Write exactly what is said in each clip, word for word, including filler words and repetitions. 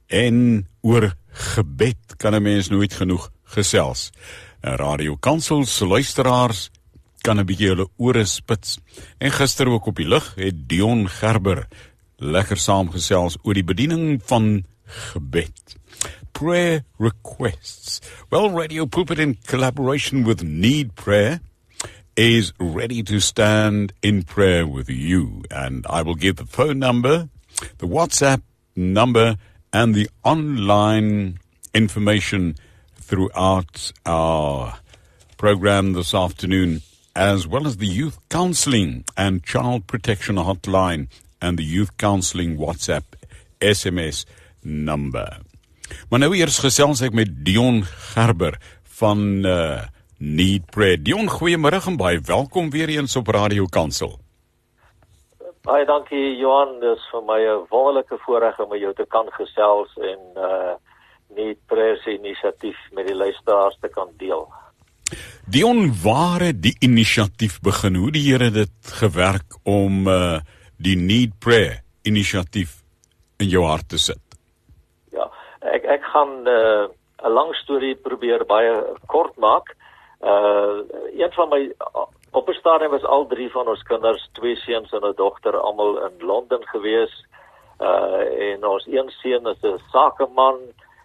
En oor gebed kan 'n mens nooit genoeg gesels. Radio Kansel se luisteraars kan 'n bietjie hulle ore spits. En gister ook op die lug het Dion Gerber lekker saamgesels oor die bediening van gebed. Prayer requests. Well, Radio Pulpit, in collaboration with Need Prayer, is ready to stand in prayer with you. And I will give the phone number, the WhatsApp number, and the online information throughout our program this afternoon, as well as the Youth Counseling and Child Protection Hotline and the Youth Counseling WhatsApp S M S number. Maar nou eers gesels ek met Dion Gerber van uh, Need Prayer. Dion, goeiemôre en baie welkom weer eens op Radio Kansel. Baie dankie Johan, dis vir my 'n wonderlike voorreg om met jou te kan gesels en uh, Need Prayer se inisiatief met die luisteraars te kan deel. Dion, waar het die inisiatief begin? Hoe die Here dit gewerk om uh, die Need Prayer inisiatief in jou hart te sit? Ja, ek ek gaan 'n uh, 'n lang storie probeer baie kort maak. Uh, een van my Op 'n stadium was al drie van ons kinders, twee seuns en 'n dogter, almal in Londen gewees. Uh, en ons een seun is 'n sakeman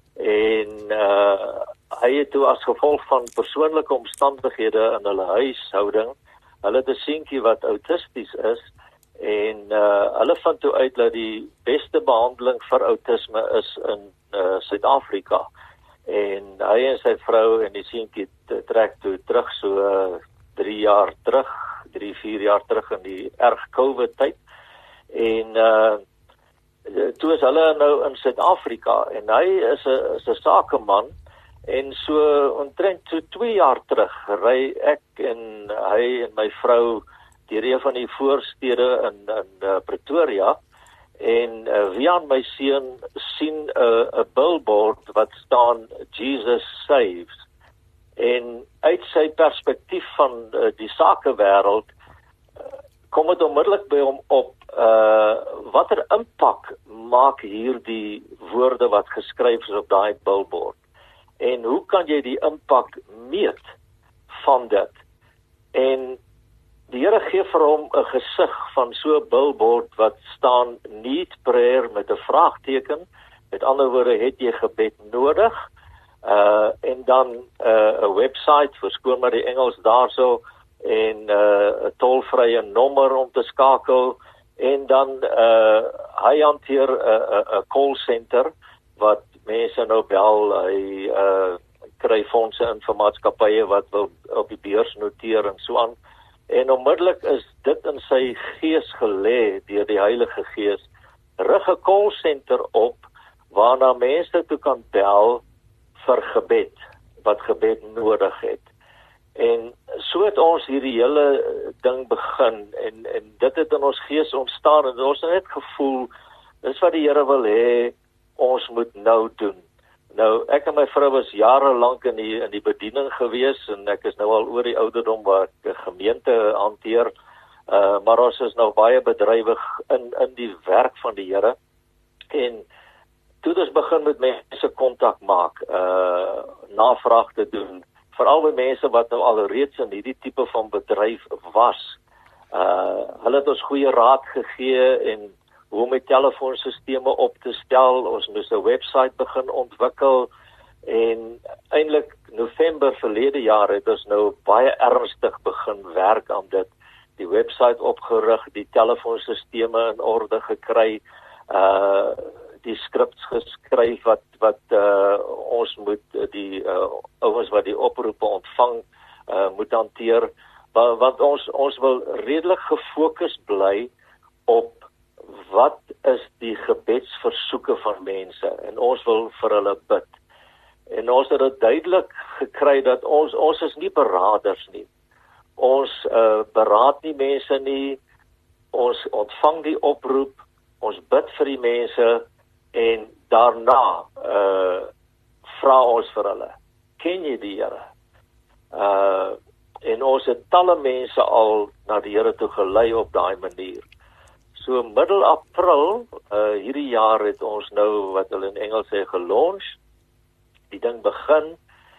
en uh, hy het toe as gevolg van persoonlike omstandighede in hulle huishouding, hulle het 'n seentjie wat autisties is en uh, hulle vind toe uit dat die beste behandeling vir autisme is in uh, Suid-Afrika. En hy en sy vrou en die seentjie trek toe terug so uh, drie jaar terug, drie, vier jaar terug in die erg COVID tyd. En uh, toe is hulle nou in Suid-Afrika en hy is 'n is 'n sakeman en so omtrent so twee jaar terug ry ek en hy en my vrou deur een van die voorstede in in uh, Pretoria en uh, via my seun sien 'n uh, 'n billboard wat staan Jesus Saves. En uit sy perspektief van uh, die sakewêreld uh, kom dit onmiddellik by hom op uh, watter impak maak hierdie woorde wat geskryf is op daai billboard. En hoe kan jy die impak meet van dit? En die Here gee vir hom 'n gesig van so 'n billboard wat staan Need Prayer met 'n vraagteken. Met ander woorde, het jy gebed nodig? Uh, en dan 'n uh, website, verskoon maar die Engels daarso, en 'n uh, tolvrye nommer om te skakel, en dan uh, hy hanteer 'n uh, 'n uh, call center wat mense nou bel, hy uh, kry fondse in vir maatskappye wat wil op die beurs noteer en so aan. En onmiddellik is dit in sy gees gelê deur die Heilige Gees, rig 'n call center op waarna mense toe kan bel vir gebed, wat gebed nodig het. En so het ons hierdie hele ding begin, en, en dit het in ons gees ontstaan, en ons het net gevoel, dis wat die Here wil hê, ons moet nou doen. Nou, ek en my vrou was jare lank in die, in die bediening gewees, en ek is nou al oor die ouderdom waar ek 'n gemeente hanteer, uh, maar ons is nou baie bedrywig in, in die werk van die Here, en toe ons begin met mense kontak maak, uh, navraag te doen, veral by mense wat nou al reeds in hierdie tipe van bedryf was. Uh, hulle het ons goeie raad gegee en hoe om die telefoonsisteme op te stel. Ons moes 'n website begin ontwikkel en eintlik November verlede jaar het ons nou baie ernstig begin werk aan dit. Die website opgerig, die telefoonsisteme in orde gekry, uh die skripts geskryf wat wat uh, ons moet die uh, ouens wat die oproepe ontvang uh, moet hanteer, want ons ons wil redelik gefokus bly op wat is die gebedsversoeke van mense en ons wil vir hulle bid. En ons het dit duidelik gekry dat ons ons is nie beraders nie. Ons uh, beraad nie mense nie. Ons ontvang die oproep, ons bid vir die mense en daarna uh, vra ons vir hulle, ken jy die Here? Uh, en ons het talle mense al na die Here toe gelei op daai manier. So middel April, uh, hierdie jaar het ons nou, wat hulle in Engels sê, gelaunch, die ding begin,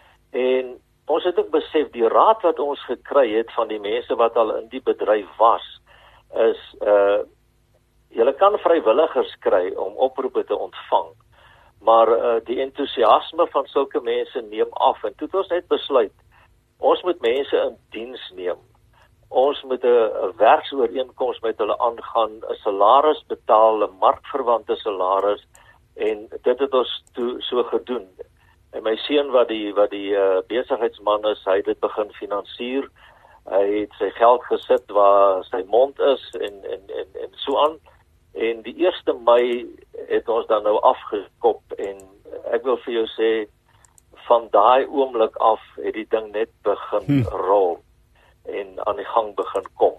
en ons het ook besef, die raad wat ons gekry het van die mense wat al in die bedryf was, is, uh, julle kan vrywilligers kry om oproepe te ontvang, maar uh, die entoesiasme van sulke mense neem af, en toe het ons net besluit, ons moet mense in diens neem, ons moet 'n werksooreenkoms met hulle aangaan, 'n salaris betaal, 'n markverwante salaris, en dit het ons toe so gedoen. En my seun wat die wat die uh, besigheidsman is, hy het dit begin finansier. Hy het sy geld gesit waar sy mond is en en en en so aan. En die eerste Mei het ons dan nou afgekop, en ek wil vir jou sê, van daai oomblik af het die ding net begin hm. rol en aan die gang begin kom.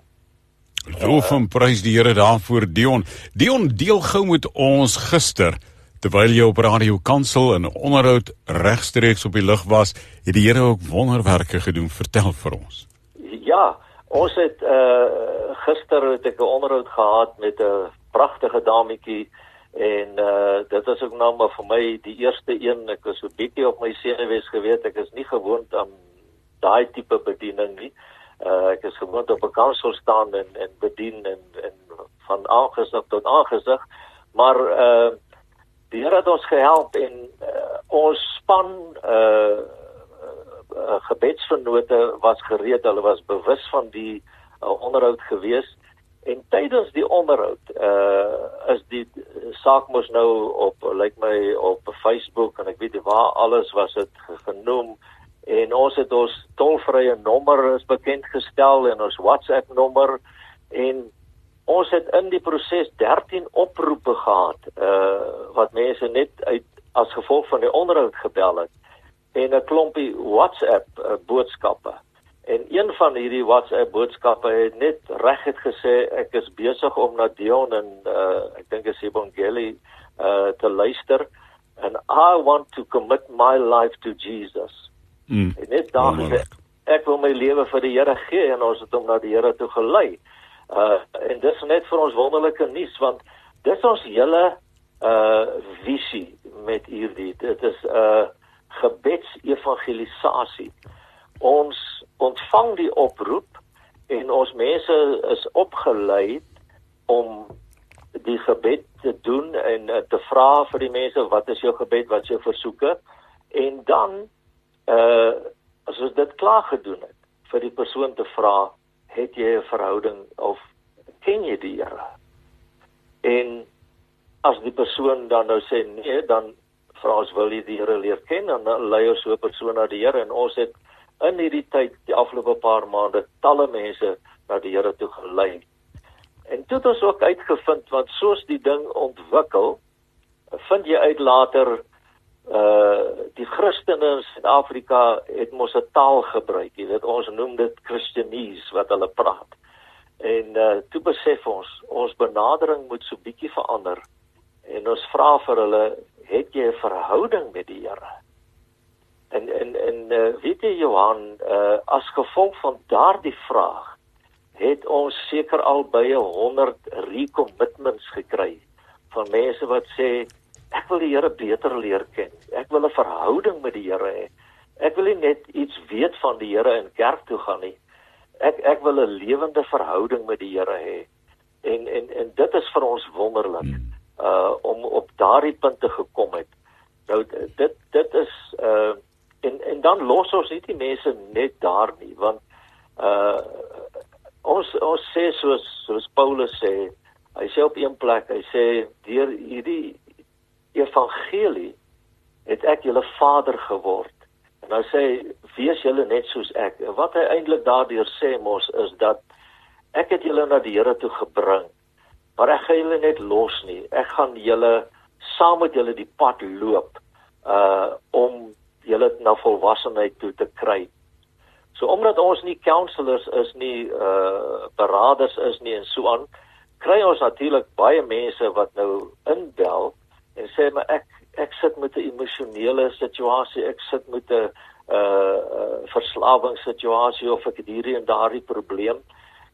Loof en prys die Here daarvoor, Dion. Dion, deel gou met ons gister, terwyl jy op Radio Kansel in 'n onderhoud regstreeks op die lug was, het die Here ook wonderwerke gedoen. Vertel vir ons. Ja, ons het uh, gister het ek 'n onderhoud gehad met 'n pragtige dametjie, en uh, dit is ook nou maar vir my die eerste een. Ek was so bietjie op my senuwees geweet, ek is nie gewoond aan daai tipe bediening nie. Uh, ek is gewoond op 'n kansel staan en, en bedien en, en van aangesig tot aangesig, maar uh, die Here het ons gehelp, en uh, ons span uh, uh, gebedsvernote was gereed, hulle was bewus van die uh, onderhoud gewees, en tydens die onderhoud uh, is die saak mos nou op, lyk my, op Facebook, en ek weet nie waar alles was het genoem, en ons het ons tolvrye nommer is bekend gestel, en ons WhatsApp nommer, en ons het in die proses dertien oproepe gehad, uh, wat mense net uit, as gevolg van die onderhoud gebel het, en 'n klompie WhatsApp uh, boodskappe. En een van hierdie WhatsApp boodskappe het net reguit gesê, ek is besig om na Dion en uh, ek dink is Ebongeli uh, te luister, and I want to commit my life to Jesus. Mm. En net daar gesê, ek wil my lewe vir die Here gee, en ons het hom na die Here toe gelei. Uh, en dis net vir ons wonderlike nuus, want dis ons hele uh, visie met hierdie, dit is uh, gebedsevangelisasie. Ons ontvang die oproep, en ons mense is opgeleid om die gebed te doen, en uh, te vra vir die mense, wat is jou gebed, wat is jou versoeke, en dan, uh, as ons dit klaar gedoen het, vir die persoon te vra, het jy 'n verhouding of ken jy die Here? En as die persoon dan nou sê nee, dan vra ons, wil jy die Here leer ken, en dan lei ons so 'n persoon na die Here, en ons het in hierdie tyd, die afgelope paar maande, talle mense na die Here toe gelei. En toe het ons ook uitgevind, want soos die ding ontwikkel, vind jy uit later, uh, die Christene in Suid-Afrika het mos 'n taal gebruik, jy weet, ons noem dit Christianese, wat hulle praat. En uh, toe besef ons, ons benadering moet so bietjie verander, en ons vra vir hulle, het jy 'n verhouding met die Here? En, en, en uh, weet jy Johan, uh, as gevolg van daardie vraag, het ons seker al by honderd recommitments gekry, van mense wat sê, ek wil die Here beter leer ken, ek wil 'n verhouding met die Here hê, ek wil nie net iets weet van die Here in kerk toe gaan nie, ek, ek wil 'n lewende verhouding met die Here hê, en, en, en dit is vir ons wonderlik, uh, om op daardie punt te gekom het. Nou, dit, dit is, uh, en, en dan los ons nie die mense net daar nie, want, uh, ons, ons sê soos, soos Paulus sê, hy sê op een plek, hy sê, deur hierdie evangelie, het ek julle vader geword, en hy sê, wees julle net soos ek, en wat hy eintlik daardeur sê mos, is dat, ek het julle na die Here toe gebring, maar ek gaan julle net los nie, ek gaan julle, saam met julle die pad loop, uh, om julle na volwassenheid toe te kry. So omdat ons nie counselors is nie, uh, beraders is nie, en so aan, kry ons natuurlik baie mense wat nou inbel, en sê, maar ek, ek sit met 'n emosionele situasie, ek sit met 'n uh, uh, verslawingssituasie, of ek het hierdie en daardie probleem,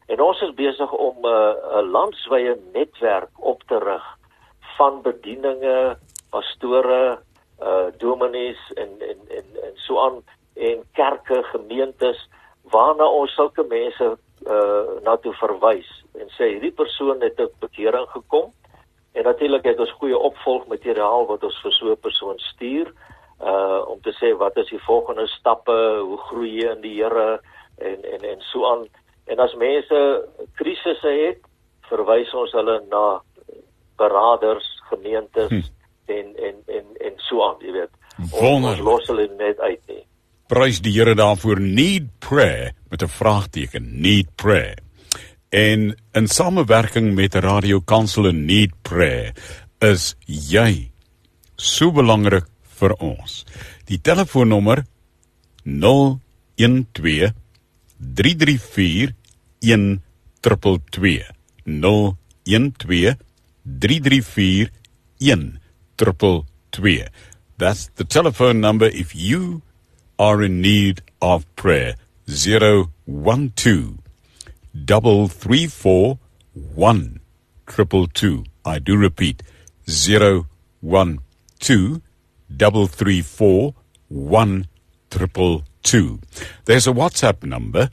En ons is besig om 'n uh, 'n landwyse netwerk op te rig van bedieninge, pastore, uh, dominees en en en en so aan en kerke, gemeentes waarna ons sulke mense uh, na toe verwys en sê hierdie persoon het 'n bekering gekom en natuurlik het ons goeie opvolgmateriaal wat ons vir so 'n persoon stuur uh, om te sê wat is die volgende stappe, hoe groei jy in die Here en en en so aan. En as mense krisisse het, verwys ons hulle na beraders, gemeentes hm. en en en en so aan, jy weet. Ons los hulle net uit nie. Prys die Here daarvoor. Need prayer met 'n vraagteken. Need prayer. En in samewerking met Radio Kansel en Need Prayer is jy so belangrik vir ons. Die telefoonnommer nul een twee drie drie vier een twee twee nul een twee drie drie vier een twee twee. That's the telephone number if you are in need of prayer. zero one two double three four one triple two. I do repeat, zero one two double three four one triple two. There's a WhatsApp number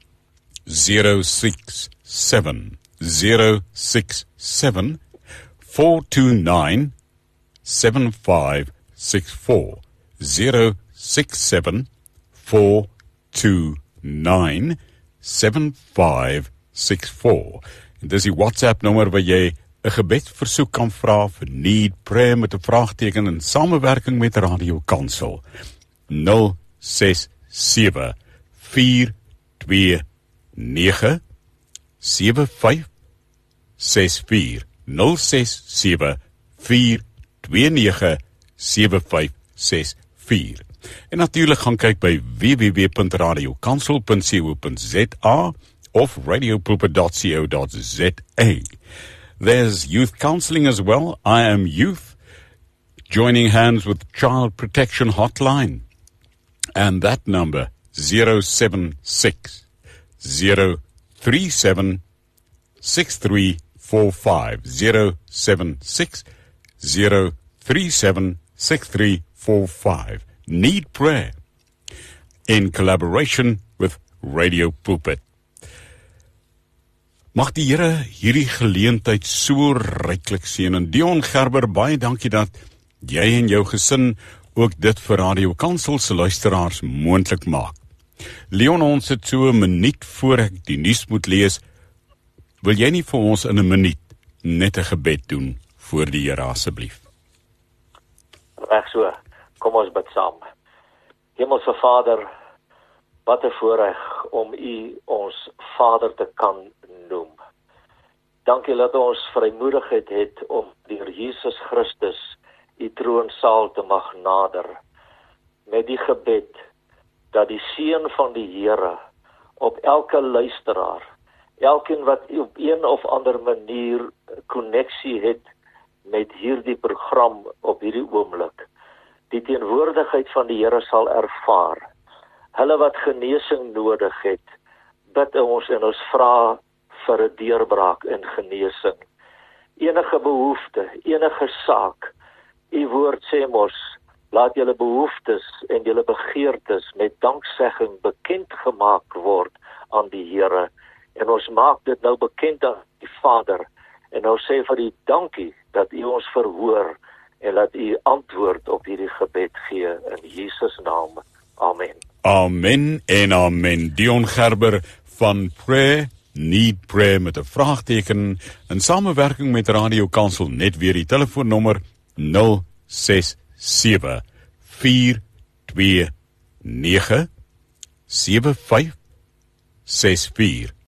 zero six seven zero six seven four two nine seven five six four zero six seven four two nine seven five six four. En dis die WhatsApp nommer waar jy 'n gebedsversoek kan vra vir need prayer met 'n vraagteken in samewerking met Radio Kansel. nul ses sewe vier twee nege sewe vyf ses vier nul ses sewe vier twee nege sewe vyf ses vier. En natuurlik gaan kyk by w w w punt radio kansel punt co punt za of radio pulpit dot co dot za. There's youth counseling as well. I Am Youth, joining hands with Child Protection Hotline. And that number, zero seven six zero three seven six three four five zero seven six zero three seven six three four five. Need prayer in collaboration with Radio Pulpit. Mag die Here hierdie geleentheid so ryklik seën. En Dion Gerber, baie dankie dat jy en jou gesin ook dit vir Radio Kansel se luisteraars moontlik maak. Leon, ons het so 'n minuut voor ek die nuus moet lees. Wil jy nie vir ons in 'n minuut net 'n gebed doen voor die Here asseblief? Reg so. Kom ons bid saam. Hemelse Vader, wat 'n voorreg om U ons Vader te kan noem. Dankie dat ons vrymoedigheid het om deur Jesus Christus U troonsaal te mag nader. Met die gebed dat die seën van die Here op elke luisteraar, elkeen wat op een of ander manier koneksie het met hierdie program op hierdie oomblik, die teenwoordigheid van die Here sal ervaar. Hulle wat genesing nodig het, bid ons en ons vra vir 'n deurbraak in genesing. Enige behoefte, enige saak, U woord sê mos, laat julle behoeftes en julle begeertes met danksegging bekend gemaak word aan die Here. En ons maak dit nou bekend aan die Vader. En nou sê vir U dankie dat U ons verhoor en laat U antwoord op hierdie gebed gee in Jesus naam. Amen. Amen en amen. Dion Gerber van Prayer, Need Prayer met 'n vraagteken in samewerking met Radio Kansel. Net weer die telefoonnommer nul ses sewe vier twee nege sewe vyf ses vier